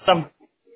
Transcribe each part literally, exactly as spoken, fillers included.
Um,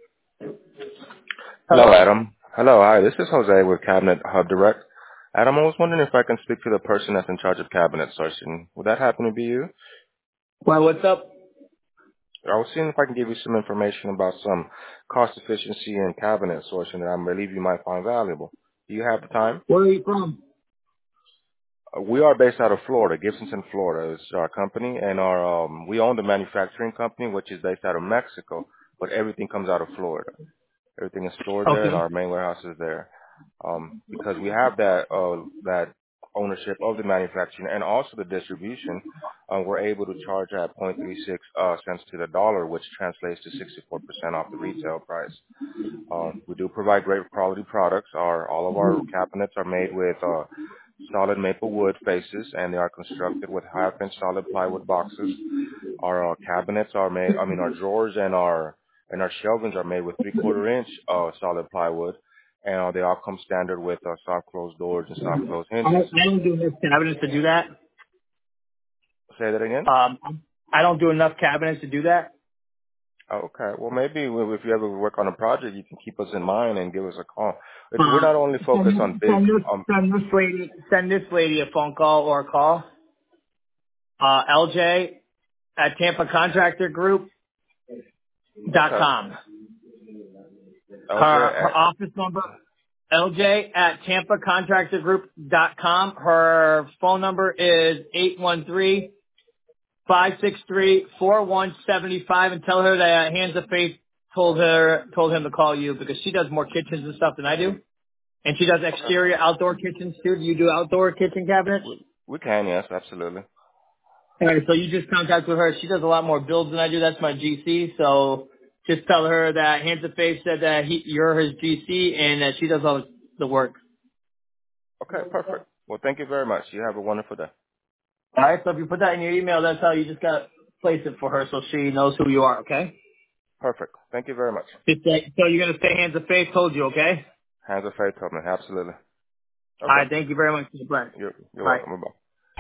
Hello, hello? Adam. Hello, hi. This is Jose with Cabinet Hub Direct. Adam, I was wondering if I can speak to the person that's in charge of cabinet sourcing. Would that happen to be you? Well, what's up? I was seeing if I can give you some information about some cost efficiency in cabinet sourcing that I believe you might find valuable. Do you have the time? Where are you from? Uh, We are based out of Florida, Gibsonton, Florida. It's our company, and our um, we own the manufacturing company, which is based out of Mexico, but everything comes out of Florida. Everything is stored there, and Okay. our main warehouse is there. Um, because we have that uh, that ownership of the manufacturing and also the distribution, uh, we're able to charge at zero point three six uh, cents to the dollar, which translates to sixty-four percent off the retail price. Uh, we do provide great quality products. Our all of our cabinets are made with uh, solid maple wood faces, and they are constructed with half-inch solid plywood boxes. Our uh, cabinets are made, I mean, our drawers and our and our shelvings are made with three-quarter inch uh, solid plywood, and uh, they all come standard with uh, soft close doors and soft close I, hinges. I don't do enough cabinets to do that. Say that again? Um, I don't do enough cabinets to do that. Okay. Well, maybe if you ever work on a project, you can keep us in mind and give us a call. It's, we're Uh, not only focused on send, big. send this Um, send this lady send this lady a phone call or a call. Uh, L J at Tampa Contractor Group dot okay. com. L J. Her her At, office number L J at Tampa Contractor Group dot com. Her phone number is eight one three five six three four one seventy five, and tell her that Hands of Faith told her told him to call you because she does more kitchens and stuff than I do, and she does okay. exterior outdoor kitchens too. Do you do outdoor kitchen cabinets? We, we can, yes, absolutely. All right, so you just contact with her. She does a lot more builds than I do. That's my G C. So just tell her that Hands of Faith said that he, you're his G C and that she does all the work. Okay, perfect. Well, thank you very much. You have a wonderful day. All right, so if you put that in your email, that's how you just got to place it for her so she knows who you are. Okay. Perfect. Thank you very much. Just say, so you're gonna say Hands of Faith told you. Okay. Hands of faith, Tubman. Absolutely. All Okay. right. Thank you very much, Mister Brent. You're, you're Bye. welcome. Bye-bye.